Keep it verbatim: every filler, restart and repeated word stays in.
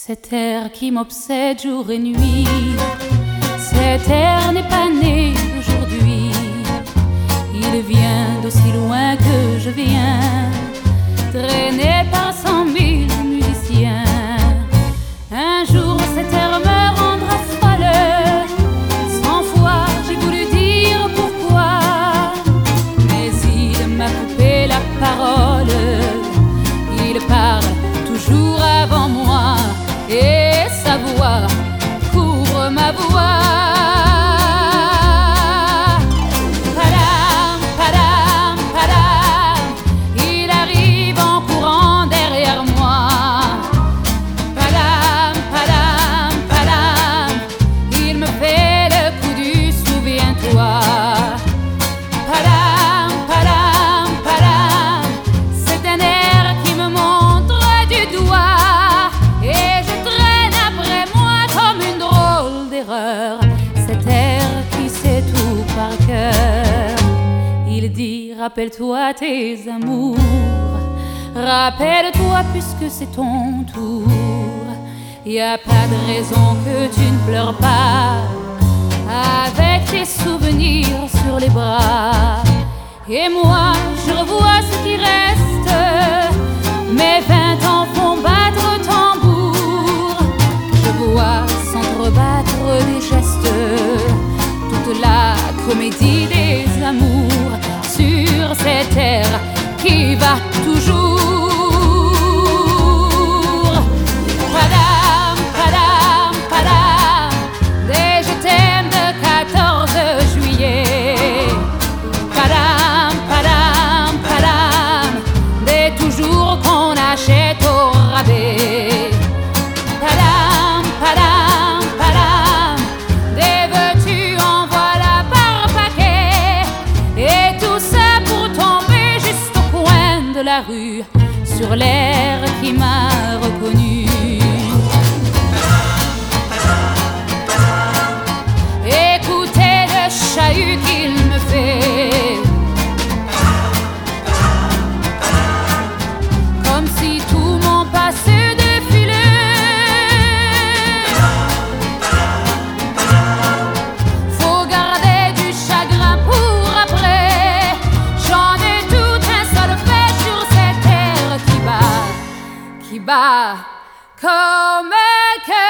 Cet air qui m'obsède jour et nuit, cet air n'est pas né d'aujourd'hui. Il vient d'aussi loin que je viens, traîné par cent mille musiciens. Un jour cet air me rendra folle, cent fois j'ai voulu dire pourquoi, mais il m'a coupé la parole. Il parle toujours avant moi, et sa voix couvre ma voix. Padam, padam, padam, il arrive en courant derrière moi. Padam, padam, padam, il me fait le coup du souviens-toi. Padam, padam, padam, c'est un air qui me montre du doigt. Cet air qui sait tout par cœur, il dit rappelle-toi tes amours, rappelle-toi puisque c'est ton tour. Y a pas de raison que tu ne pleures pas, avec tes souvenirs sur les bras. Et moi je revois ce qui reste, mes vingt ans font battre tambour. Je vois s'entrebattre des gestes, toute la comédie des amours sur cette terre qui va toujours. Padam, padam, padam, des je t'aime de quatorze juillet. Padam, padam, padam, des toujours qu'on achète au rabais. Padam, padam, padam, des veux-tu en voilà par paquet. Et tout ça pour tomber juste au coin de la rue, sur l'air qui m'a reconnu. Écoutez le chahut qu'il me fait, comme si tout mon passé défilait. Faut garder du chagrin pour après, j'en ai tout un solfège sur cette terre qui bat, qui bat comme un cœur.